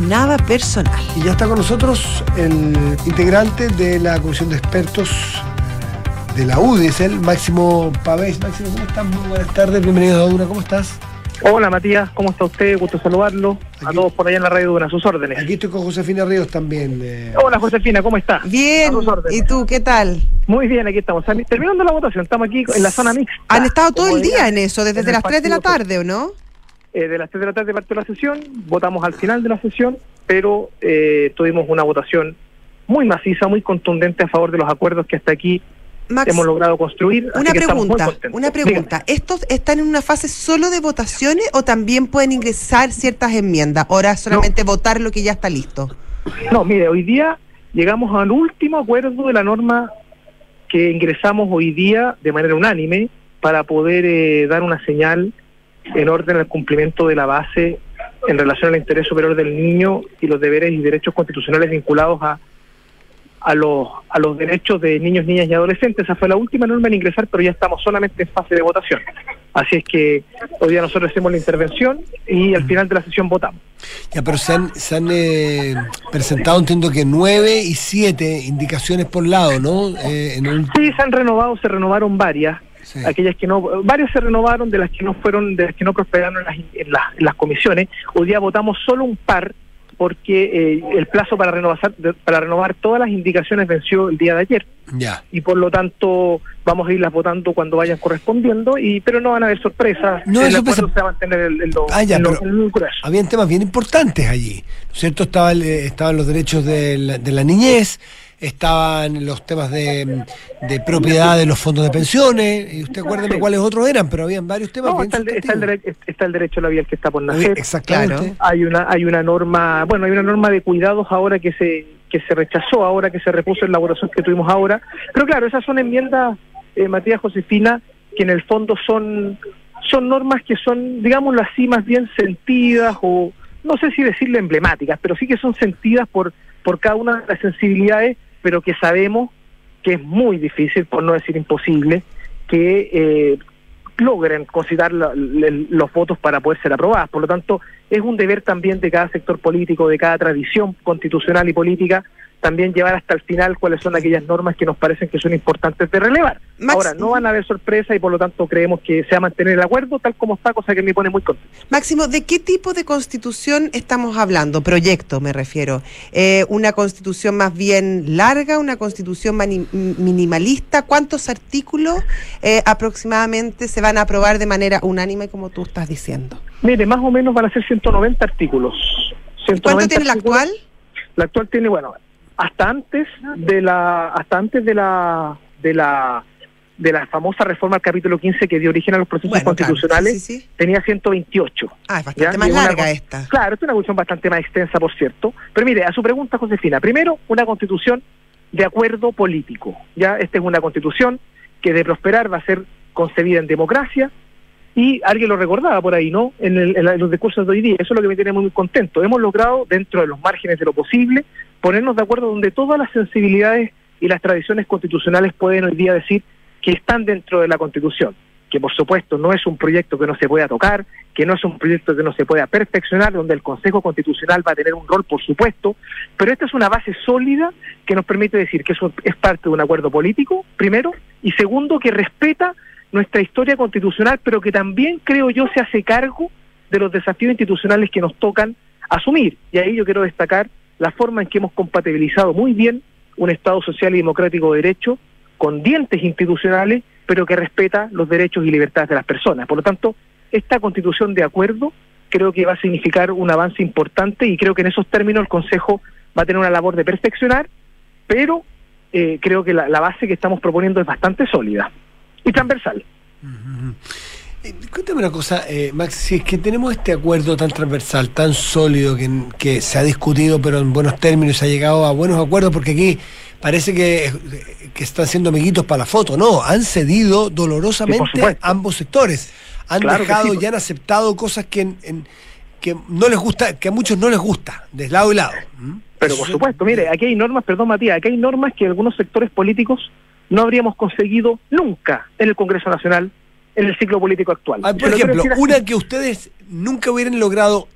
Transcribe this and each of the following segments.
nada personal. Y ya está con nosotros el integrante de la comisión de expertos de la UDI, es el Máximo Pavés. Máximo, ¿cómo estás? Muy buenas tardes, bienvenido a Duna, ¿cómo estás? Hola Matías, ¿cómo está usted? Gusto saludarlo. Aquí, a todos por allá en la radio Duna, a sus órdenes. Aquí estoy con Josefina Ríos también. Hola Josefina, ¿cómo está? Bien, ¿y tú qué tal? Muy bien, aquí estamos. Terminando la votación, estamos aquí en la zona mixta. Han estado todo el día en eso, desde las 3 de la tarde, ¿o no? De las 3 de la tarde partió la sesión, votamos al final de la sesión, pero tuvimos una votación muy maciza, muy contundente a favor de los acuerdos que hasta aquí Max, hemos logrado construir. Una pregunta. ¿Estos están en una fase solo de votaciones o también pueden ingresar ciertas enmiendas? ¿Ahora solamente votar lo que ya está listo? No, mire, hoy día llegamos al último acuerdo de la norma que ingresamos hoy día de manera unánime para poder dar una señal en orden al cumplimiento de la base en relación al interés superior del niño y los deberes y derechos constitucionales vinculados a los derechos de niños, niñas y adolescentes. Esa fue la última norma en ingresar, pero ya estamos solamente en fase de votación. Así es que hoy día nosotros hacemos la intervención y al final de la sesión votamos. Ya, pero se han presentado, entiendo que 9 y 7 indicaciones por lado, ¿no? Sí, se renovaron varias. Sí. Aquellas que no, varias se renovaron, de las que no prosperaron en las comisiones. Hoy día votamos solo un par, porque el plazo para renovar todas las indicaciones venció el día de ayer. Ya. Y por lo tanto vamos a irlas votando cuando vayan correspondiendo, pero no van a haber sorpresas. No, el acuerdo se va a mantener en el grueso. Habían temas bien importantes allí, ¿no es cierto? Estaban los derechos de la niñez, estaban los temas de propiedad de los fondos de pensiones, y usted acuérdeme cuáles otros eran, pero habían varios temas. No, está el derecho a la vida que está por nacer. Exactamente. Claro. Hay una norma, de cuidados ahora que se rechazó, ahora que se repuso en la votación que tuvimos ahora. Pero claro, esas son enmiendas, Matías, Josefina, que en el fondo son normas que son, digámoslo así, más bien sentidas, o no sé si decirle emblemáticas, pero sí que son sentidas por cada una de las sensibilidades, pero que sabemos que es muy difícil, por no decir imposible, que logren concitar los votos para poder ser aprobadas. Por lo tanto, es un deber también de cada sector político, de cada tradición constitucional y política, también llevar hasta el final cuáles son aquellas normas que nos parecen que son importantes de relevar. Ahora, no van a haber sorpresas y por lo tanto creemos que se va a mantener el acuerdo tal como está, cosa que me pone muy contento. Máximo, ¿de qué tipo de constitución estamos hablando? Proyecto, me refiero. ¿Una constitución más bien larga, una constitución minimalista? ¿Cuántos artículos aproximadamente se van a aprobar de manera unánime, como tú estás diciendo? Mire, más o menos van a ser 190 artículos. ¿Cuánto tiene la actual? La actual tiene, hasta antes de la famosa reforma al capítulo 15 que dio origen a los procesos constitucionales, sí. Tenía 128. Es bastante más larga esta. Claro, es una cuestión bastante más extensa, por cierto. Pero mire, a su pregunta, Josefina, primero, una constitución de acuerdo político. Ya, esta es una constitución que de prosperar va a ser concebida en democracia, y alguien lo recordaba por ahí, ¿no? En los discursos de hoy día. Eso es lo que me tiene muy contento. Hemos logrado, dentro de los márgenes de lo posible, ponernos de acuerdo donde todas las sensibilidades y las tradiciones constitucionales pueden hoy día decir que están dentro de la Constitución. Que por supuesto no es un proyecto que no se pueda tocar, que no es un proyecto que no se pueda perfeccionar, donde el Consejo Constitucional va a tener un rol, por supuesto, pero esta es una base sólida que nos permite decir que eso es parte de un acuerdo político, primero, y segundo, que respeta nuestra historia constitucional, pero que también, creo yo, se hace cargo de los desafíos institucionales que nos tocan asumir. Y ahí yo quiero destacar la forma en que hemos compatibilizado muy bien un Estado social y democrático de derecho con dientes institucionales, pero que respeta los derechos y libertades de las personas. Por lo tanto, esta constitución de acuerdo creo que va a significar un avance importante, y creo que en esos términos el Consejo va a tener una labor de perfeccionar, pero creo que la base que estamos proponiendo es bastante sólida y transversal. Cuéntame una cosa, Max, si es que tenemos este acuerdo tan transversal, tan sólido, que se ha discutido pero en buenos términos, se ha llegado a buenos acuerdos, porque aquí parece que están siendo amiguitos para la foto. No, han cedido dolorosamente ambos sectores. Han dejado y han aceptado cosas que no les gusta, que a muchos no les gusta, de lado y lado. Pero por supuesto, mire, aquí hay normas, Matías, aquí hay normas que algunos sectores políticos no habríamos conseguido nunca en el Congreso Nacional, en el ciclo político actual. Por ejemplo, una que ustedes nunca hubieran logrado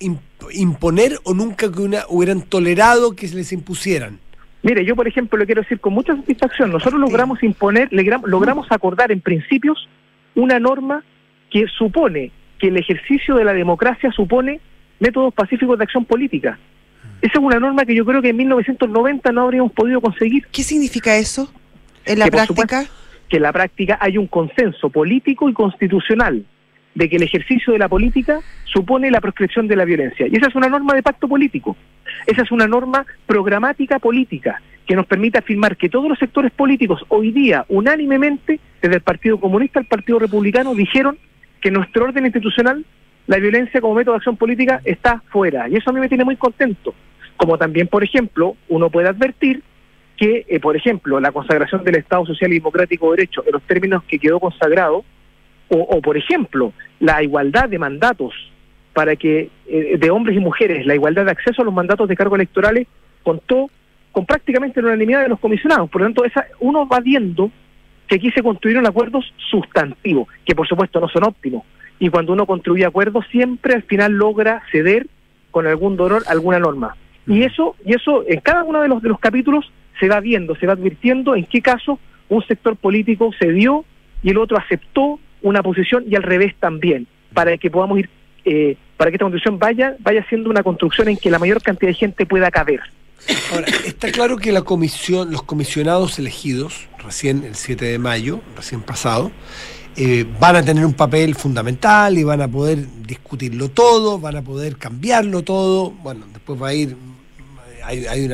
imponer o nunca que hubieran tolerado que se les impusieran? Mire, yo por ejemplo le quiero decir con mucha satisfacción, nosotros logramos imponer, logramos acordar en principios una norma que supone que el ejercicio de la democracia supone métodos pacíficos de acción política. Esa es una norma que yo creo que en 1990 no habríamos podido conseguir. ¿Qué significa eso en la práctica? Que en la práctica hay un consenso político y constitucional de que el ejercicio de la política supone la proscripción de la violencia. Y esa es una norma de pacto político. Esa es una norma programática política que nos permite afirmar que todos los sectores políticos hoy día, unánimemente, desde el Partido Comunista al Partido Republicano, dijeron que en nuestro orden institucional la violencia como método de acción política está fuera. Y eso a mí me tiene muy contento. Como también, por ejemplo, uno puede advertir que, por ejemplo, la consagración del Estado Social y Democrático de Derecho en los términos que quedó consagrado, o por ejemplo, la igualdad de mandatos para que de hombres y mujeres, la igualdad de acceso a los mandatos de cargos electorales, contó con prácticamente la unanimidad de los comisionados. Por lo tanto, uno va viendo que aquí se construyeron acuerdos sustantivos, que por supuesto no son óptimos, y cuando uno construye acuerdos siempre al final logra ceder con algún dolor alguna norma. Y eso en cada uno de los capítulos se va viendo, se va advirtiendo en qué caso un sector político cedió y el otro aceptó una posición y al revés también, para que podamos ir, para que esta construcción vaya siendo una construcción en que la mayor cantidad de gente pueda caber. Ahora, está claro que los comisionados elegidos, recién el 7 de mayo, recién pasado, van a tener un papel fundamental y van a poder discutirlo todo, van a poder cambiarlo todo. Bueno, después va a ir, hay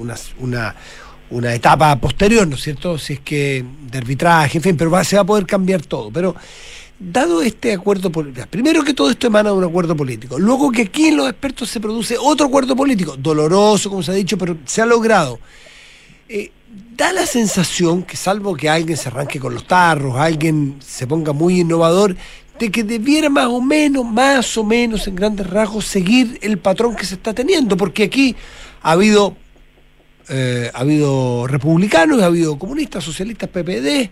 una etapa posterior, ¿no es cierto? Si es que de arbitraje, en fin, pero se va a poder cambiar todo. Pero dado este acuerdo político, primero que todo esto emana de un acuerdo político, luego que aquí en los expertos se produce otro acuerdo político, doloroso, como se ha dicho, pero se ha logrado. Da la sensación que, salvo que alguien se arranque con los tarros, alguien se ponga muy innovador, de que debiera más o menos en grandes rasgos seguir el patrón que se está teniendo, porque aquí ha habido republicanos, ha habido comunistas, socialistas, PPD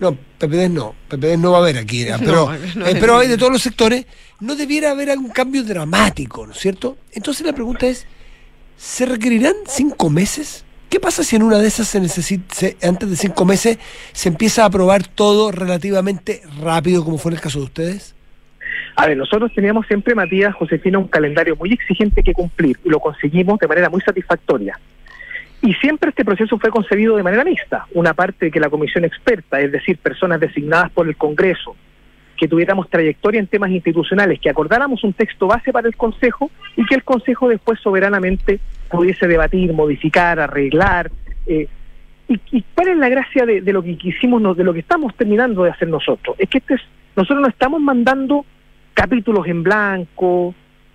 no va a haber aquí, pero hay de todos los sectores. No debiera haber algún cambio dramático, ¿no es cierto? Entonces la pregunta es, ¿se requerirán 5 meses? ¿Qué pasa si en una de esas antes de 5 meses se empieza a aprobar todo relativamente rápido, como fue en el caso de ustedes? A ver, nosotros teníamos siempre, Matías, Josefina, un calendario muy exigente que cumplir, y lo conseguimos de manera muy satisfactoria. Y siempre este proceso fue concebido de manera mixta. Una parte que la comisión experta, es decir, personas designadas por el Congreso, que tuviéramos trayectoria en temas institucionales, que acordáramos un texto base para el Consejo y que el Consejo después soberanamente pudiese debatir, modificar, arreglar. ¿Y cuál es la gracia de lo que hicimos, de lo que estamos terminando de hacer nosotros? Es que nosotros no estamos mandando capítulos en blanco,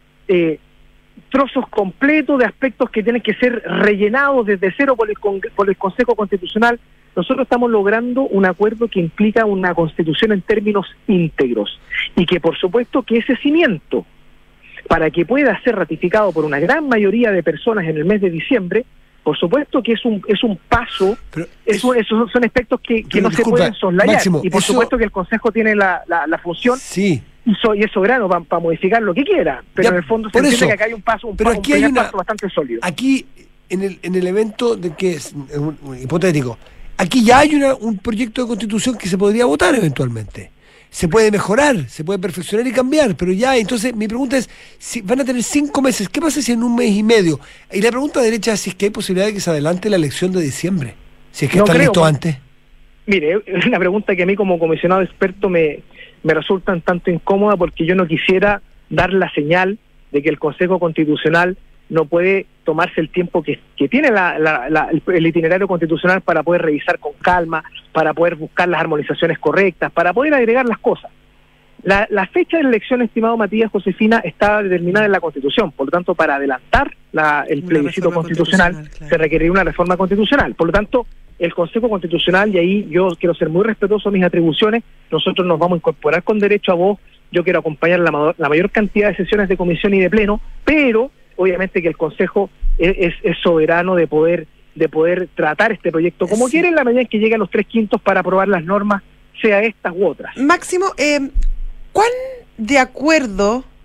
trozos completos de aspectos que tienen que ser rellenados desde cero por el Consejo Constitucional. Nosotros estamos logrando un acuerdo que implica una constitución en términos íntegros y que por supuesto que ese cimiento, para que pueda ser ratificado por una gran mayoría de personas en el mes de diciembre, por supuesto que es un paso, esos son aspectos que no se pueden soslayar. Máximo, y por supuesto que el Consejo tiene la función, sí, y es soberano para modificar lo que quiera, pero ya, en el fondo se entiende que acá hay un paso, paso bastante sólido. Aquí, en el evento de que es hipotético, aquí ya hay un proyecto de constitución que se podría votar eventualmente. Se puede mejorar, se puede perfeccionar y cambiar, pero ya, entonces mi pregunta es, si van a tener 5 meses, ¿qué pasa si en 1 mes y medio? Y la pregunta derecha es si es que hay posibilidad de que se adelante la elección de diciembre, si es que está listo antes. Mire, es una pregunta que a mí como comisionado experto me resulta un tanto incómoda, porque yo no quisiera dar la señal de que el Consejo Constitucional no puede tomarse el tiempo que tiene el itinerario constitucional para poder revisar con calma, para poder buscar las armonizaciones correctas, para poder agregar las cosas. La fecha de la elección, estimado Matías, Josefina, está determinada en la Constitución. Por lo tanto, para adelantar el plebiscito constitucional se requeriría una reforma constitucional. Por lo tanto, el Consejo Constitucional, y ahí yo quiero ser muy respetuoso de mis atribuciones, nosotros nos vamos a incorporar con derecho a voz. Yo quiero acompañar la mayor cantidad de sesiones de comisión y de pleno, pero obviamente que el Consejo es soberano de poder tratar este proyecto como quiere, en la medida en que lleguen los 3/5 para aprobar las normas, sea estas u otras. Máximo, ¿cuán de acuerdo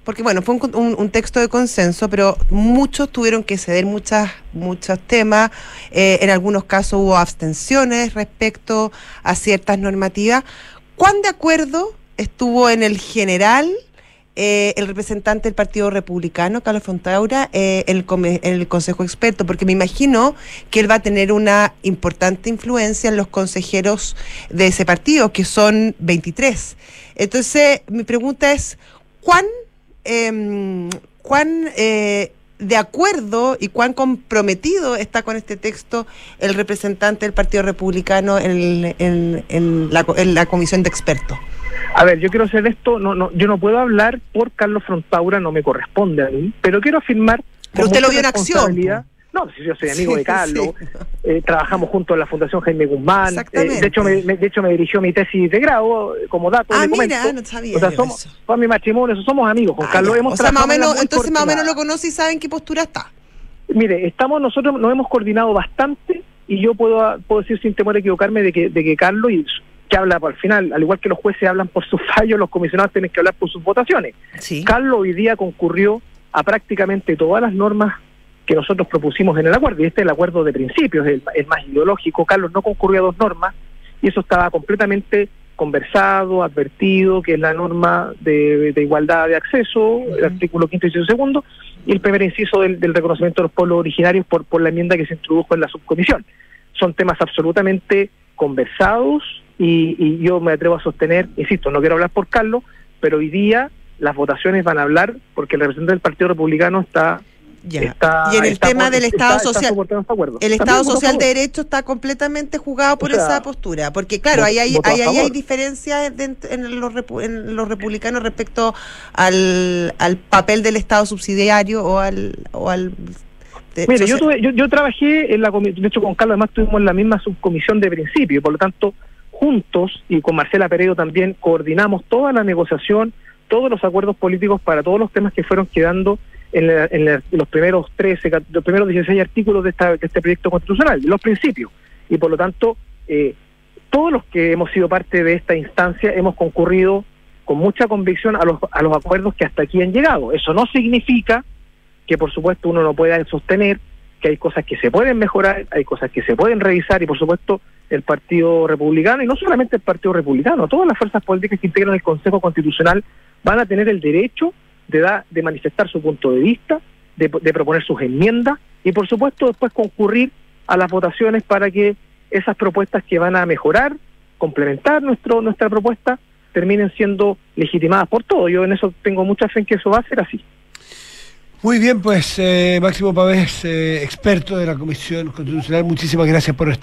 porque bueno, fue un texto de consenso, pero muchos tuvieron que ceder muchos temas, en algunos casos hubo abstenciones respecto a ciertas normativas. ¿Cuán de acuerdo estuvo en el general el representante del Partido Republicano, Carlos Frontaura, en el Consejo Experto? Porque me imagino que él va a tener una importante influencia en los consejeros de ese partido, que son 23. Entonces, mi pregunta es, ¿cuán de acuerdo y cuán comprometido está con este texto el representante del Partido Republicano en la comisión de expertos? A ver, yo quiero ser esto, yo no puedo hablar por Carlos Frontaura, no me corresponde a mí, pero quiero afirmar... Pero usted lo vio en acción. No, si yo soy amigo de Carlos, trabajamos juntos en la Fundación Jaime Guzmán, de hecho me dirigió mi tesis de grado, como dato. Mira, no sabía. O sea, fue mi matrimonio, somos amigos con Carlos. O sea, más o menos lo conoce y sabe en qué postura está. Mire, nosotros nos hemos coordinado bastante y yo puedo decir sin temor a equivocarme de que Carlos, y que habla al final, al igual que los jueces hablan por sus fallos, los comisionados tienen que hablar por sus votaciones. Sí. Carlos hoy día concurrió a prácticamente todas las normas que nosotros propusimos en el acuerdo, y este es el acuerdo de principios, el más ideológico. Carlos no concurrió a 2 normas, y eso estaba completamente conversado, advertido, que es la norma de igualdad de acceso, el artículo 5º, inciso 2, y el primer inciso del reconocimiento de los pueblos originarios por la enmienda que se introdujo en la subcomisión. Son temas absolutamente conversados, y yo me atrevo a sostener, insisto, no quiero hablar por Carlos, pero hoy día las votaciones van a hablar porque el representante del Partido Republicano está... Y en el tema del Estado Social, el Estado Social de Derecho está completamente jugado por esa postura, porque claro, ahí hay diferencias en los republicanos respecto al papel del Estado subsidiario o al Mire, yo trabajé en la comisión, de hecho con Carlos además estuvimos en la misma subcomisión de principio, y por lo tanto juntos, y con Marcela Peredo también, coordinamos toda la negociación, todos los acuerdos políticos para todos los temas que fueron quedando en los primeros 16 artículos de este proyecto constitucional, los principios. Y por lo tanto, todos los que hemos sido parte de esta instancia hemos concurrido con mucha convicción a los acuerdos que hasta aquí han llegado. Eso no significa que, por supuesto, uno no pueda sostener que hay cosas que se pueden mejorar, hay cosas que se pueden revisar, y por supuesto el Partido Republicano, y no solamente el Partido Republicano, todas las fuerzas políticas que integran el Consejo Constitucional van a tener el derecho de manifestar su punto de vista, de proponer sus enmiendas, y por supuesto después concurrir a las votaciones para que esas propuestas que van a mejorar, complementar nuestra propuesta, terminen siendo legitimadas por todos. Yo en eso tengo mucha fe en que eso va a ser así. Muy bien, pues Máximo Pavés, experto de la Comisión Constitucional, muchísimas gracias por estar.